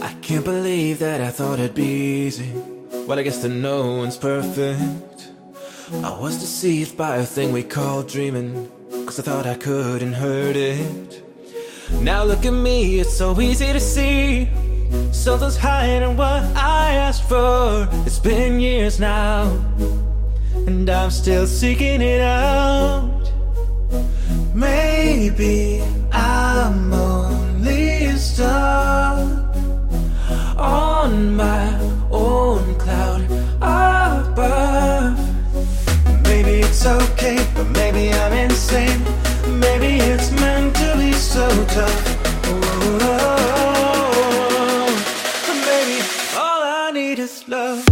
Can't believe that I thought it'd be easy. Well, I guess that no one's perfect. I was deceived by a thing we call dreaming, 'cause I thought I couldn't hurt it. Now look at me, it's so easy to see something's hiding what I asked for. It's been years now, and I'm still seeking it out. Maybe I'm only a star on my own cloud above. Maybe it's okay, but maybe I'm insane. Maybe it's meant to be so tough. Oh, maybe all I need is love.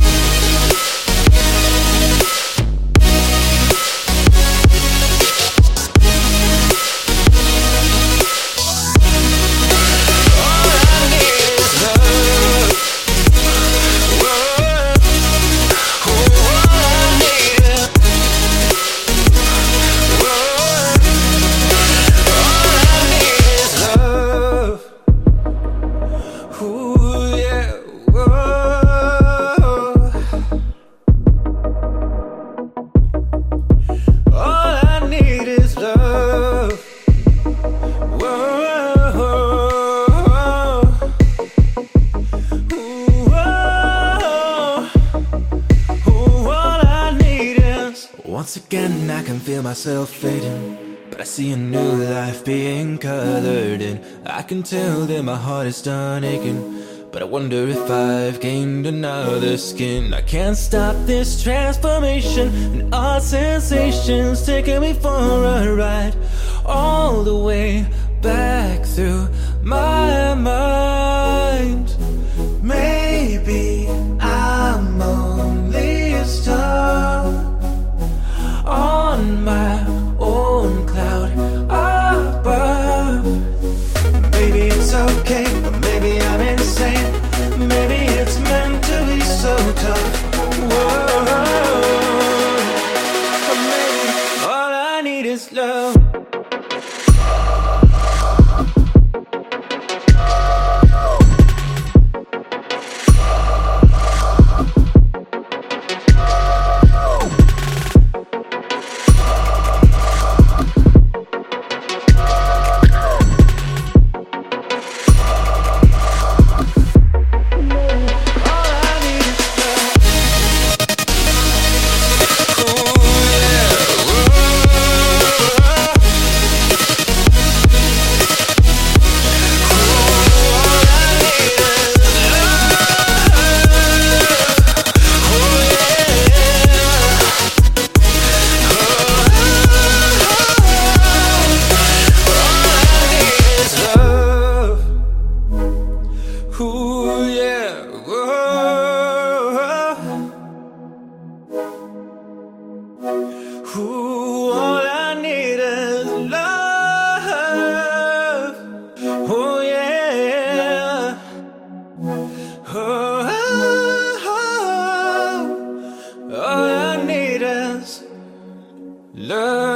Once again I can feel myself fading, but I see a new life being colored in. I can tell that my heart is done aching, but I wonder if I've gained another skin. I can't stop this transformation, and all sensations taking me for a ride, all the way back through my mind. Maybe I'm only a star on my own cloud above. Maybe it's okay, but maybe I'm insane. Maybe it's meant to be so tough. Whoa, but maybe all I need is love. Ooh, all I need is love. Oh yeah. Oh, all I need is love.